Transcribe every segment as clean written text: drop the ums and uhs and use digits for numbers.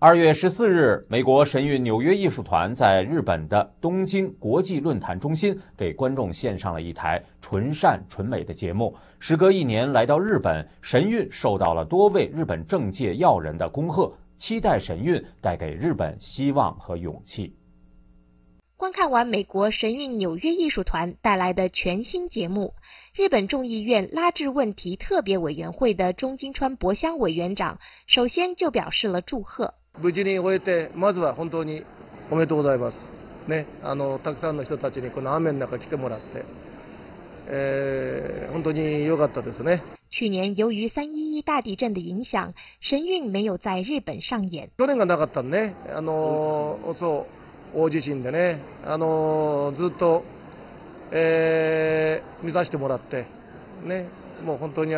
2月14日，美国神韵纽约艺术团在日本的东京国际论坛中心给观众献上了一台纯善纯美的节目。时隔1年来到日本，神韵受到了多位日本政界要人的恭贺，期待神韵带给日本希望和勇气。 观看完美国神韵纽约艺术团带来的全新节目，日本众议院拉致问题特別委員會的中金川博香委員長首先就表示了祝賀。 無事に終えて、まずは本当におめでとうございます。ね、たくさんの人たちにこの雨の中来てもらって、本当に良かったですね。 去年由于311大地震的影響，神韻沒有在日本上演。 去年がなかったね。大地震でね、ずっと、見させてもらって、ね、もう本当に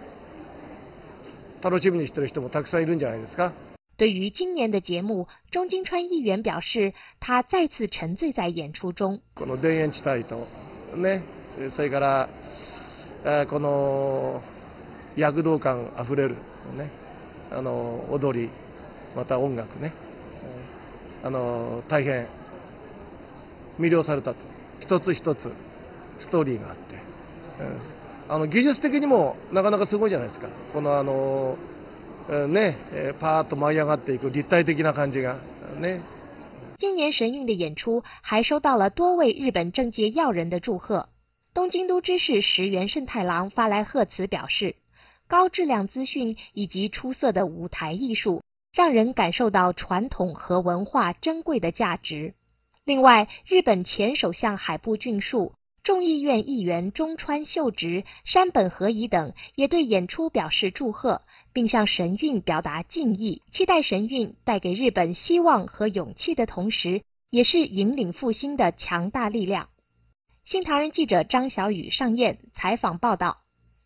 楽しみにしてる人もたくさんいるんじゃないですか。 对于今年的节目，中金川议員表示，他再次沉醉在演出中。 この田園地帯とね、それからこの躍動感あふれるね、踊り、また音楽ね、大変魅了されたと。一つ一つストーリーがあって、技術的にもなかなかすごいじゃないですか。このね、パーッと舞い上がっていく立体的な感じがね。 今年神韵的演出还收到了多位日本政界要人的祝贺。东京都知事石原慎太郎发来贺词表示，高质量资讯以及出色的舞台艺术，让人感受到传统和文化珍贵的价值。另外，日本前首相海部俊树、众议院议员中川秀直、山本和仪等也对演出表示祝贺，并向神韵表达敬意，期待神韵带给日本希望和勇气的同时，也是引领复兴的强大力量。新唐人记者张小雨上燕采访报道。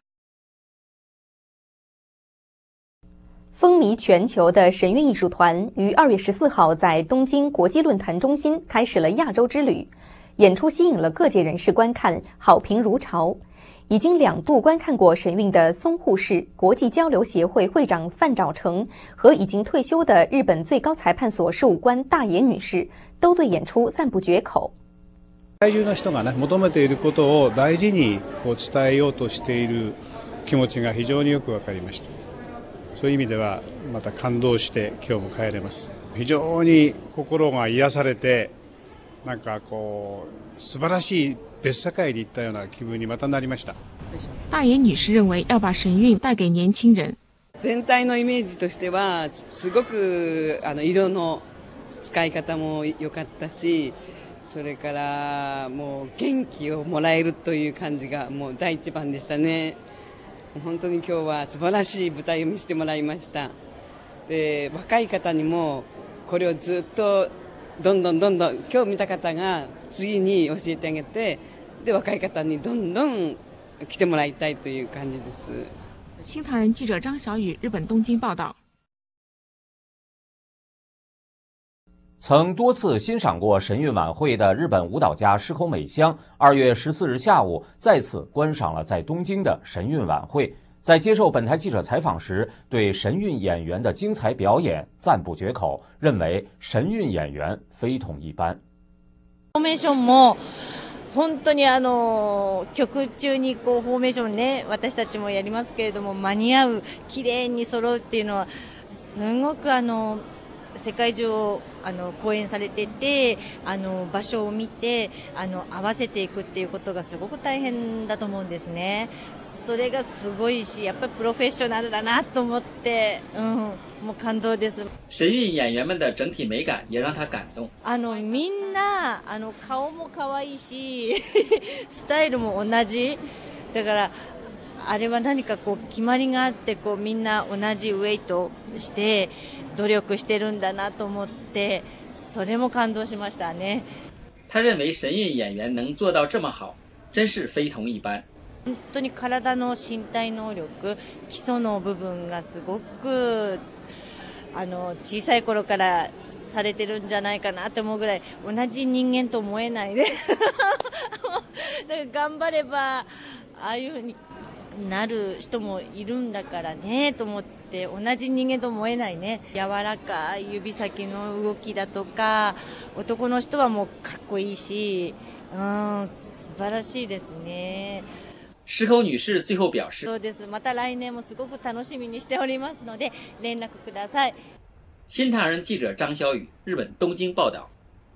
风靡全球的神韵艺术团于2月14号在东京国际论坛中心开始了亚洲之旅，演出吸引了各界人士观看，好评如潮。已经2度观看过神韵的松户市国際交流協會會長范沼成和已經退休的日本最高裁判所事務官大野女士都對演出讚不絕口。 世界中の人がね、求めていることを大事に伝えようとしている気持ちが非常によくわかりました。そういう意味ではまた感動して今日も帰れます。非常に心が癒されて、なんか素晴らしい別世界に行ったような気分にまたなりました。 大野女士認為要把神韻帶給年輕人。 全体のイメージとしてはすごく色の使い方も良かったし、それからもう元気をもらえるという感じがもう第一番でしたね。本当に今日は素晴らしい舞台を見せてもらいました。で、若い方にもこれをずっとどんどん今日見た方が次に教えてあげて、で若い方にどんどん来てもらいたいという感じです。 新唐人記者張小雨日本東京報道。 曾多次欣賞過神韻晚會的日本舞蹈家石口美香，2月14日下午再次觀賞了在東京的神韻晚會。在接受本台記者採訪時，對神韻演員的精彩表演讚不絕口，認為神韻演員非同一般。 フォーメーションも本当に曲中にフォーメーションね、私たちもやりますけれども、間に合う、綺麗に揃うっていうのはすごく世界中公演されてて、場所を見て合わせていくっていうことがすごく大変だと思うんですね。それがすごいし、やっぱりプロフェッショナルだなと思って、もう感動です。 神韻演員們的整體美感也讓他感動。 みんな顔も可愛いしスタイルも同じだから、あれは何か決まりがあって、みんな同じウェイトして努力してるんだなと思って、それも感動しましたね。 他認為神韻演員能做到這麼好，真是非同一般。 本当に体の身体能力、基礎の部分がすごく小さい頃からされてるんじゃないかなと思うぐらい、同じ人間と思えないでだから頑張ればああいうふうになる人もいるんだからねと思って、同じ人間と思えないね。柔らかい指先の動きだとか、男の人はもうかっこいいし、素晴らしいですね。 石口女士最后表示， そうです。また来年もすごく楽しみにしておりますので、連絡ください。 新唐人记者张小雨，日本东京报道。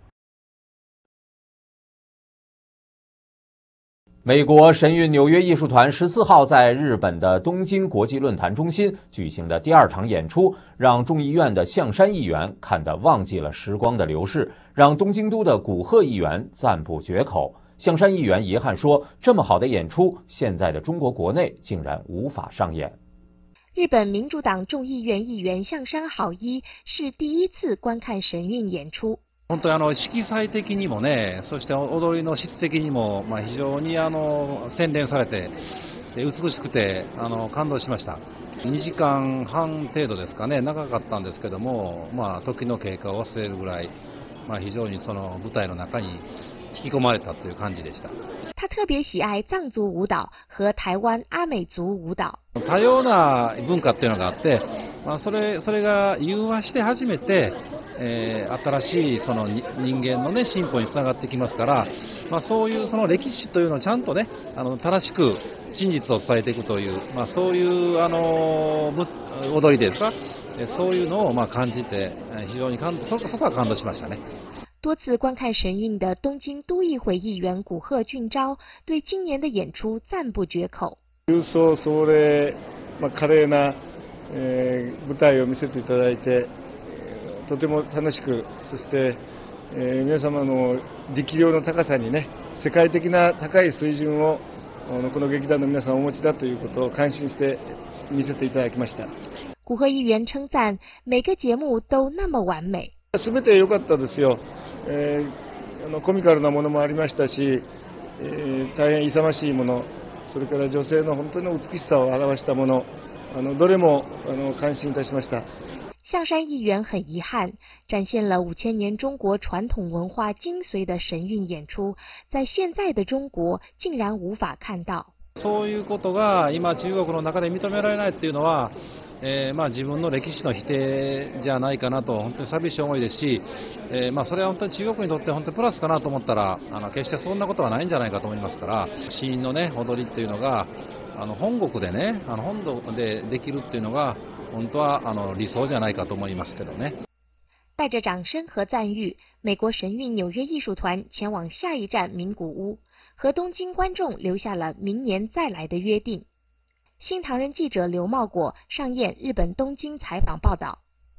美国神韵纽约艺术团14号在日本的东京国际论坛中心举行的第2场演出，让众议院的象山议员看得忘记了时光的流逝，让东京都的古贺议员赞不绝口。象山议员遗憾说：“这么好的演出，现在的中国国内竟然无法上演。” 日本民主党众议院议员象山好一是第一次观看神韵演出。 本当に色彩的にもね、そして踊りの質的にも非常に洗練されて美しくて感動しました。2時間半程度ですかね、長かったんですけども、時の経過を忘れるぐらい、非常にその舞台の中に引き込まれたという感じでした。 他特別喜愛藏族舞蹈和台灣阿美族舞蹈。 多様な文化っていうのがあって、それが融和して初めて、新しいその人間のね進歩につながってきますから、そういうその歴史というのをちゃんとね正しく真実を伝えていくという、そういう踊りですか、そういうのを感じて非常にそこは感動しましたね。 多次观看神韵的东京都议会议员古贺俊昭对今年的演出赞不绝口。 勇壮壮麗、華麗な、舞台を見せていただいて、とても楽しく、そして、皆様の力量の高さにね、世界的な高い水準をこの劇団の皆さんお持ちだということを感心して見せていただきました。 古贺议員稱讚每個節目都那麼完美。 全て良かったですよ。コミカルなものもありましたし、大変勇ましいもの、それから女性の本当の美しさを表したもの、どれも感心いたしました。 象山议員很遺憾，展現了5000年中國傳統文化精髓的神韻演出，在現在的中國竟然無法看到。 そういうことが今中国の中で認められないっていうのは、自分の歴史の否定じゃないかなと本当に寂しい思いですし、それは本当に中国にとって本当にプラスかなと思ったら決してそんなことはないんじゃないかと思いますから、詩韻のね踊りっていうのが本国でね本土でできるっていうのが本当は理想じゃないかと思いますけどね。 帶着掌聲和讚譽，美國神韻紐約藝術團前往下一站名古屋，和東京觀眾留下了明年再來的約定。新唐人記者劉茂果上燕日本東京採訪報道。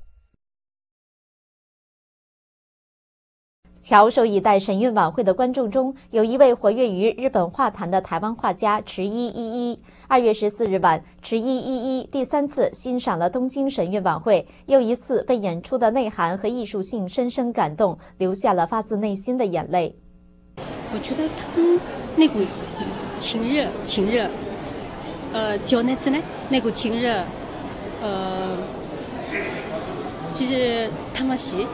翘首以待神韵晚会的观众中，有一位活跃于日本画坛的台湾画家池一一。2月14日晚，池一一第3次欣赏了东京神韵晚会，又一次被演出的内涵和艺术性深深感动，流下了发自内心的眼泪。 我觉得他们那股情热，情熱ね，那股情热，就是魂，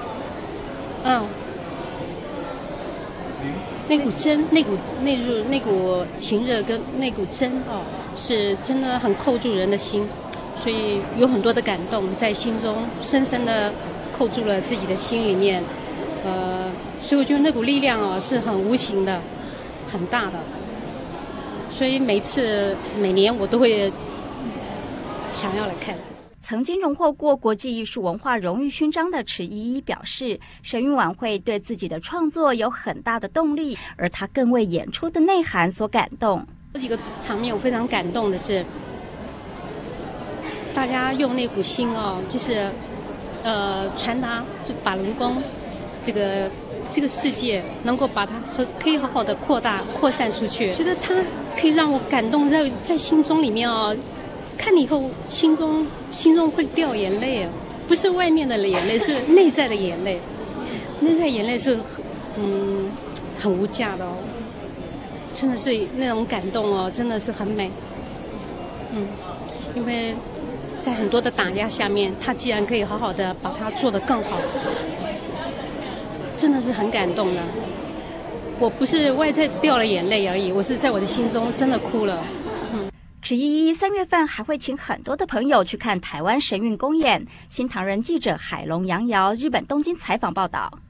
那股真，那股情热跟那股真是真的很扣住人的心，所以有很多的感动在心中，深深的扣住了自己的心里面，所以我觉得那股力量是很无形的，很大的，所以每年我都会想要来看。 曾经荣获过国际艺术文化荣誉勋章的池一一表示，神韵晚会对自己的创作有很大的动力，而他更为演出的内涵所感动。 这几个场面我非常感动的是，大家用那股心就是传达就法轮功这个世界能够把它可以好好的扩散出去，觉得它可以让我感动在心中里面看了以后心中会掉眼泪不是外面的眼泪，是内在的眼泪，内在眼泪是很无价的真的是那种感动真的是很美。因为在很多的打压下面，他既然可以好好的把它做得更好，真的是很感动的。我不是外在掉了眼泪而已，我是在我的心中真的哭了。 池依依3月份还会请很多的朋友去看台湾神韵公演。新唐人记者海龙、杨瑶，日本东京采访报道。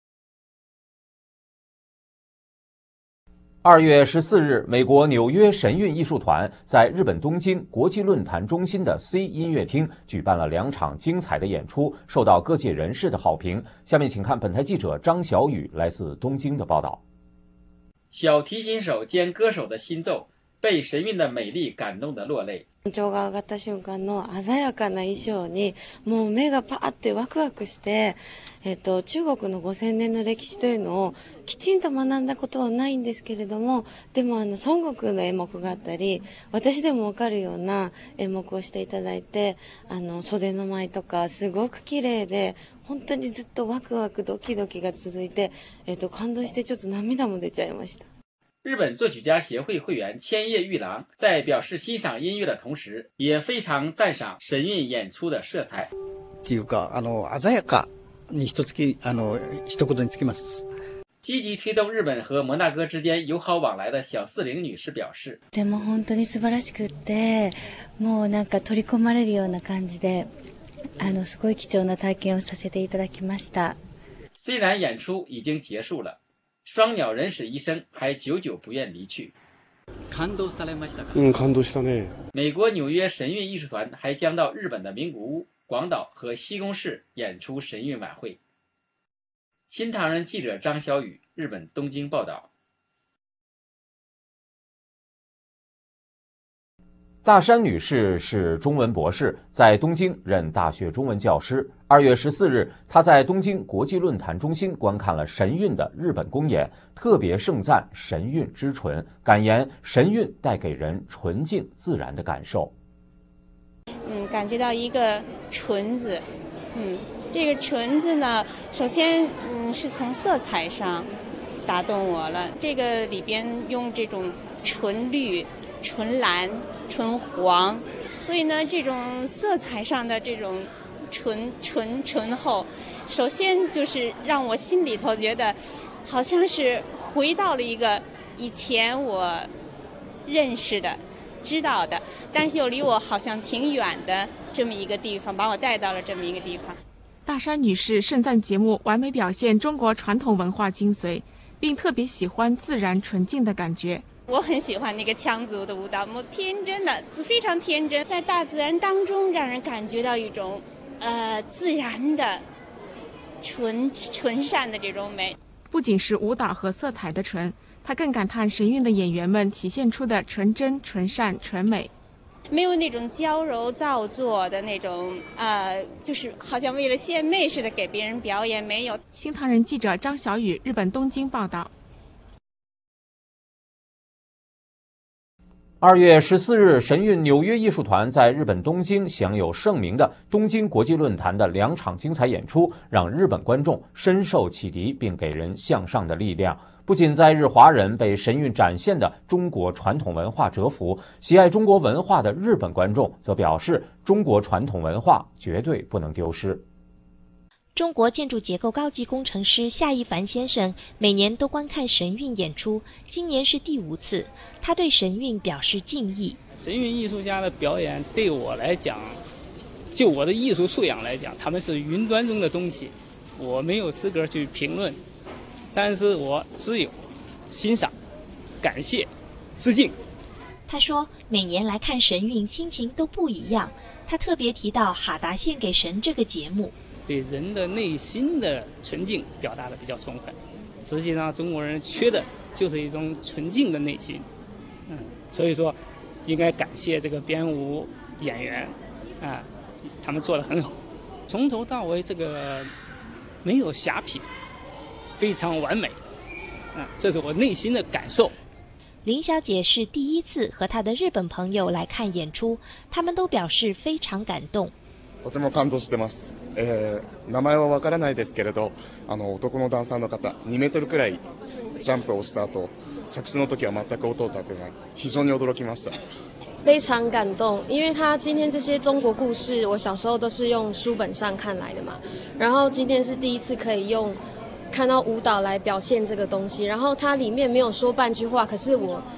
2月14日，美国纽约神韵艺术团在日本东京国际论坛中心的 C 音乐厅举办了2场精彩的演出，受到各界人士的好评。下面请看本台记者张小雨来自东京的报道。 小提琴手兼歌手的新奏，被神韵的美丽感动得落泪。 緊張が上がった瞬間の鮮やかな衣装にもう目がパーってワクワクして、中国の5000年の歴史というのをきちんと学んだことはないんですけれども、でも孫悟空の演目があったり、私でもわかるような演目をしていただいて、袖の舞とかすごく綺麗で、本当にずっとワクワクドキドキが続いて、感動してちょっと涙も出ちゃいました。 日本作曲家协会会员千叶玉郎在表示欣赏音乐的同时，也非常赞赏神韵演出的色彩。 っていうか鮮やかに一言につきます。 积极推动日本和摩纳哥之间友好往来的小四零女士表示：“ でも本当に素晴らしくって、もうなんか取り込まれるような感じで、すごい貴重な体験をさせていただきました。” 虽然演出已经结束了。双鸟人史医生还久久不愿离去。 感動されましたか？ 感動したね。 美国纽约神韵艺术团还将到日本的名古屋、广岛和西宫市演出神韵晚会。新唐人记者张小雨，日本东京报道。 大山女士是中文博士，在东京任大学中文教师。2月14日，她在东京国际论坛中心观看了神韵的日本公演，特别盛赞神韵之纯，感言神韵带给人纯净自然的感受。 感觉到一个纯字，这个纯字呢，首先是从色彩上打动我了。这个里边用这种纯绿、纯蓝、纯黄，所以呢，这种色彩上的这种醇厚，首先就是让我心里头觉得，好像是回到了一个以前我认识的、知道的，但是又离我好像挺远的这么一个地方，把我带到了这么一个地方。 大山女士盛赞节目完美表现中国传统文化精髓，并特别喜欢自然纯净的感觉。 我很喜欢那个羌族的舞蹈，天真的，非常天真，在大自然当中让人感觉到一种自然的纯善的这种美。 不仅是舞蹈和色彩的纯，她更感叹神韵的演员们体现出的纯真、纯善、纯美。 没有那种娇柔造作的那种就是好像为了献媚似的给别人表演，没有。 新唐人记者张小雨，日本东京报道。 2月14日，神韵纽约艺术团在日本东京享有盛名的东京国际论坛的2场精彩演出，让日本观众深受启迪，并给人向上的力量。不仅在日华人被神韵展现的中国传统文化折服，喜爱中国文化的日本观众则表示，中国传统文化绝对不能丢失。 中国建筑结构高级工程师夏一凡先生每年都观看神韵演出，今年是第5次。他对神韵表示敬意。 神韵艺术家的表演对我来讲，就我的艺术素养来讲，他们是云端中的东西，我没有资格去评论，但是我只有欣赏、感谢、致敬。 他说，每年来看神韵心情都不一样。他特别提到《哈达献给神》这个节目。 对人的内心的纯净表达的比较充分，实际上中国人缺的就是一种纯净的内心，所以说应该感谢这个编舞演员他们做得很好，从头到尾这个没有瑕疵，非常完美，这是我内心的感受。 林小姐是第1次和她的日本朋友来看演出，他们都表示非常感动。 とても感動してます。名前はわからないですけれど、男のダンサーの方、2メートルくらいジャンプをした後、着地の時は全く音を立てない、非常に驚きました。 非常感动，因为他今天这些中国故事，我小时候都是用书本上看来的嘛，然后今天是第1次可以用看到舞蹈来表现这个东西，然后它里面没有说半句话，可是我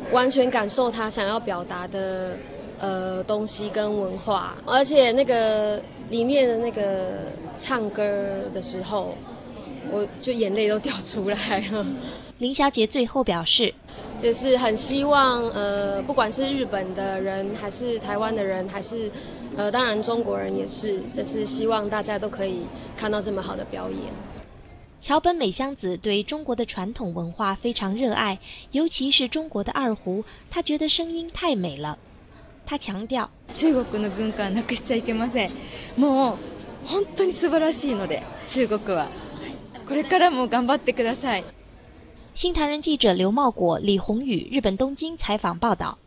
完全感受他想要表达的东西跟文化，而且那个里面的那个唱歌的时候，我就眼泪都掉出来了。 林小姐最后表示， 就是很希望不管是日本的人，还是台湾的人，还是当然中国人也是，就是希望大家都可以看到这么好的表演。 桥本美香子对中国的传统文化非常热爱，尤其是中国的二胡，她觉得声音太美了。她强调， 中国の文化はなくしちゃいけません。もう本当に素晴らしいので、中国はこれからも頑張ってください。 新唐人记者刘茂果、李宏宇，日本东京采访报道。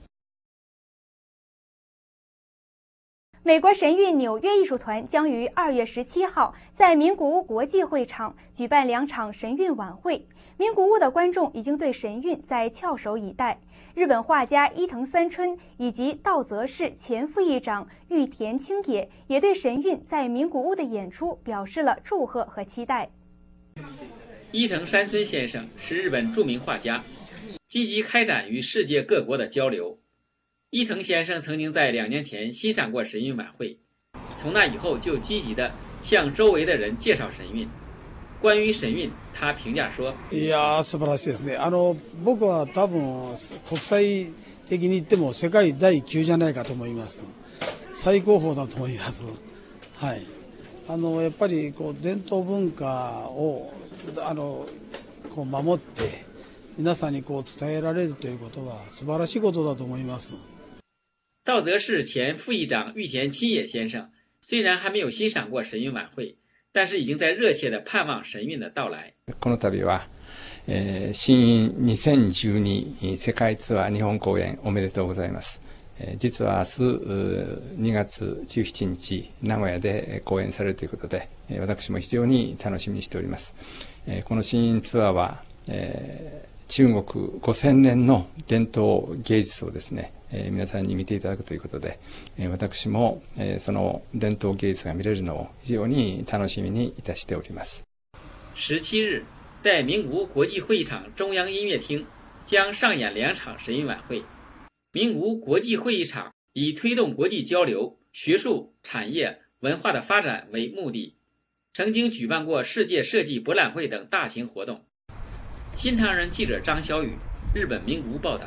美国神韵纽约艺术团将于2月17号在名古屋国际会场举办2场神韵晚会。名古屋的观众已经对神韵在翘首以待。日本画家伊藤三春以及稻泽市前副议长玉田清也也对神韵在名古屋的演出表示了祝贺和期待。 伊藤山村先生是日本著名画家，积极开展与世界各国的交流。伊藤先生曾经在2年前欣赏过神韵晚会，从那以后就积极地向周围的人介绍神韵。关于神韵，他评价说：“ いや素晴らしいですね。僕は多分国際的に言っても世界第1級じゃないかと思います。最高峰だと思います。はい。やっぱり伝統文化を守って皆さんに伝えられるということは素晴らしいことだと思います。” 稻泽市前副议长玉田清也先生虽然还没有欣赏过神韵晚会，但是已经在热切地盼望神韵的到来。 この度は、新2012世界ツアー日本公演おめでとうございます。実は明日2月17日名古屋で公演されるということで、私も非常に楽しみにしております。この新ツアーは、中国5000年の伝統芸術をですね、皆さんに見ていただくということで、私もその伝統芸術が見れるのを非常に楽しみにいたしております。 17日，在名古屋国际会议场中央音乐厅将上演2场神韵晚会。名古屋国际会议场以推动国际交流、学术、产业、文化的发展为目的，曾经举办过世界设计博览会等大型活动。新唐人记者张小雨，日本名古屋报道。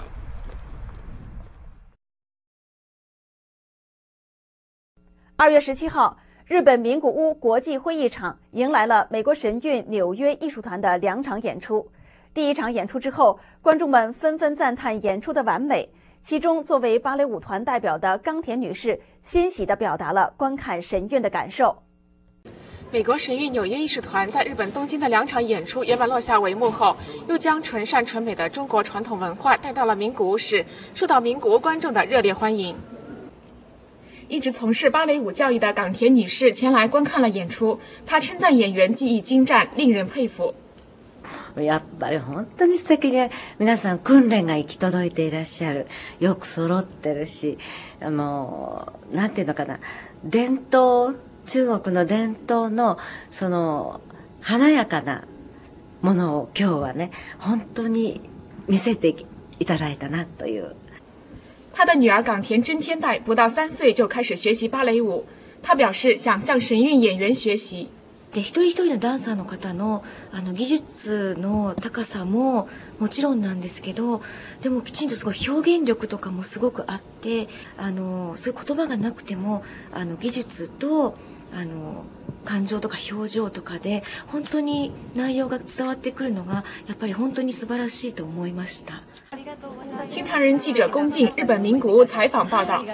2月17号，日本名古屋国际会议场迎来了美国神韵纽约艺术团的2场演出。第1场演出之后，观众们纷纷赞叹演出的完美。其中，作为芭蕾舞团代表的冈田女士欣喜地表达了观看神韵的感受。 美国神韵纽约艺术团在日本东京的2场演出圆满落下帷幕后，又将纯善纯美的中国传统文化带到了名古屋市，受到名古屋观众的热烈欢迎。一直从事芭蕾舞教育的冈田女士前来观看了演出，她称赞演员技艺精湛，令人佩服。 やっぱり本当に素敵で、皆さん訓練が行き届いていらっしゃる。よく揃ってるし、なんていうのかな、中国の伝統のその華やかなものを今日はね、本当に見せていただいたなという。 他的女儿冈田真千代不到3岁就开始学习芭蕾舞，她表示想向神韵演员学习。 で一人一人のダンサーの方の技術の高さももちろんなんですけど、でもきちんとすごい表現力とかもすごくあって、そういう言葉がなくても技術と感情とか表情とかで本当に内容が伝わってくるのがやっぱり本当に素晴らしいと思いました。 新唐人记者龚静，日本名古屋采访报道。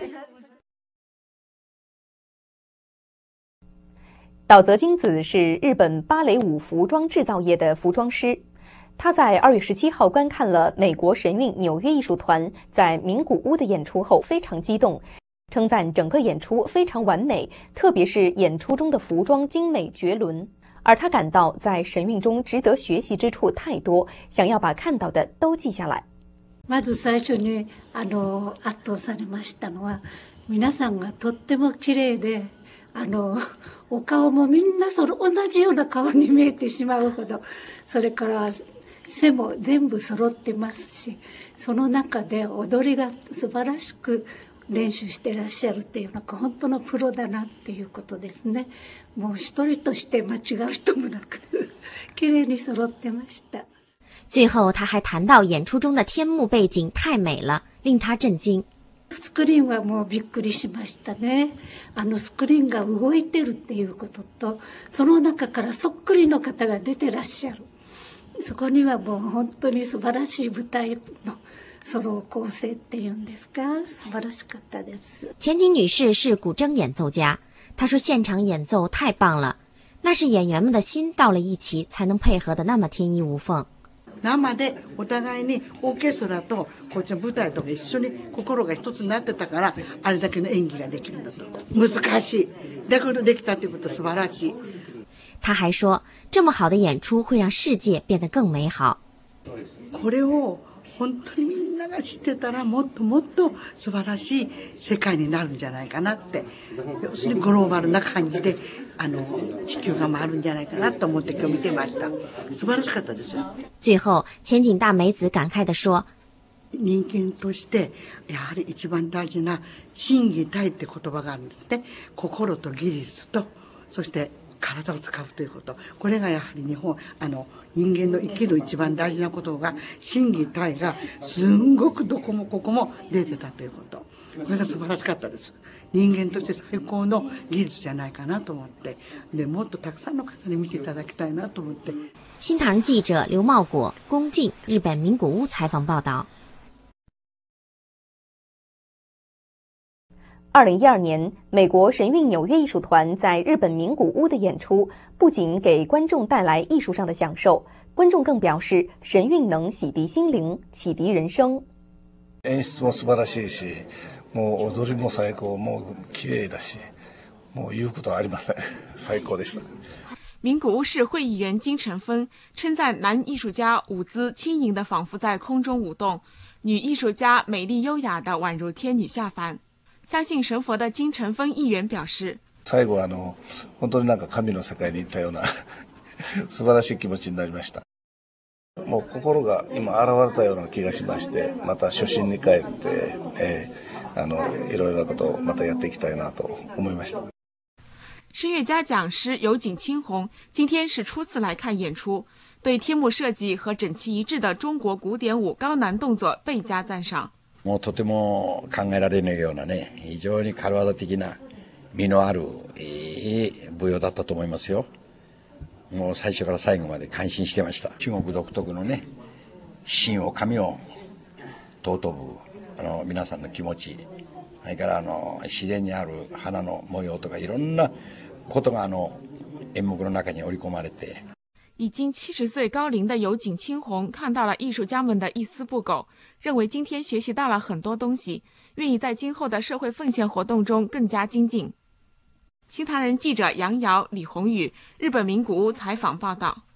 岛泽京子是日本芭蕾舞服装制造业的服装师，他在2月17号观看了美国神韵纽约艺术团在名古屋的演出后非常激动，称赞整个演出非常完美，特别是演出中的服装精美绝伦。而他感到在神韵中值得学习之处太多，想要把看到的都记下来。 まず最初に圧倒されましたのは、皆さんがとっても綺麗で、お顔もみんな同じような顔に見えてしまうほど、それから背も全部揃ってますし、その中で踊りが素晴らしく練習してらっしゃるっていうのが本当のプロだなっていうことですね。もう一人として間違う人もなく綺麗に揃ってました。 最后他还谈到演出中的天幕背景太美了，令他震惊。 スクリーンはもうびっくりしましたね。スクリーンが動いてるっていうことと、その中からそっくりの方が出てらっしゃる。そこにはもう本当に素晴らしい舞台のソロ構成っていうんですか、素晴らしかったです。 钱瑾女士是古筝演奏家，她说现场演奏太棒了，那是演员们的心到了一起才能配合的那么天衣无缝。 生でお互いにオーケストラとこっちの舞台とか一緒に心が一つになってたから、あれだけの演技ができるんだと。難しい。だけどできたということは素晴らしい。 他还说，这么好的演出会让世界变得更美好。 これを本当にみんなが知ってたらもっともっと素晴らしい世界になるんじゃないかなって、要するにグローバルな感じで地球が回るんじゃないかなと思って今日見てました。素晴らしかったですよ。 最後千景大美子感慨地說， 人間としてやはり一番大事な心技体って言葉があるんですね。心と技術とそして体を使うということ、これがやはり人間の生きる一番大事なことが、心技体がすんごくどこもここも出てたということ、これが素晴らしかったです。人間として最高の技術じゃないかなと思って、でもっとたくさんの方に見ていただきたいなと思って。 新唐人记者刘茂果、龚静，日本名古屋采访报道。 2012年，美国神韵纽约艺术团在日本名古屋的演出，不仅给观众带来艺术上的享受，观众更表示神韵能洗涤心灵、启迪人生。 演出も素晴らしいし、もう踊りも最高、もう綺麗だし、もう言うことはありません。最高でした。 名古屋市会议员金晨峰称赞男艺术家舞姿轻盈的仿佛在空中舞动，女艺术家美丽优雅的宛如天女下凡。相信神佛的金晨峰议員表示， 最後本当に神の世界に行ったような素晴らしい気持ちになりました。もう心が今現れたような気がしまして、また初心に帰って、いろいろなことをまたやっていきたいなと思いました。 声乐家讲师有井青红今天是初次来看演出，对天幕设计和整齐一致的中国古典舞高難動作倍加赞赏。 もうとても考えられないようなね、非常に軽業的な美のあるいい舞踊だったと思いますよ。もう最初から最後まで感心してました。中国独特のね、心を神を尊ぶ皆さんの気持ち、それから自然にある花の模様とかいろんなことが演目の中に織り込まれて。 已经70岁高龄的有井青红看到了艺术家们的一丝不苟，认为今天学习到了很多东西，愿意在今后的社会奉献活动中更加精进。新唐人记者杨瑶、李宏宇，日本名古屋采访报道。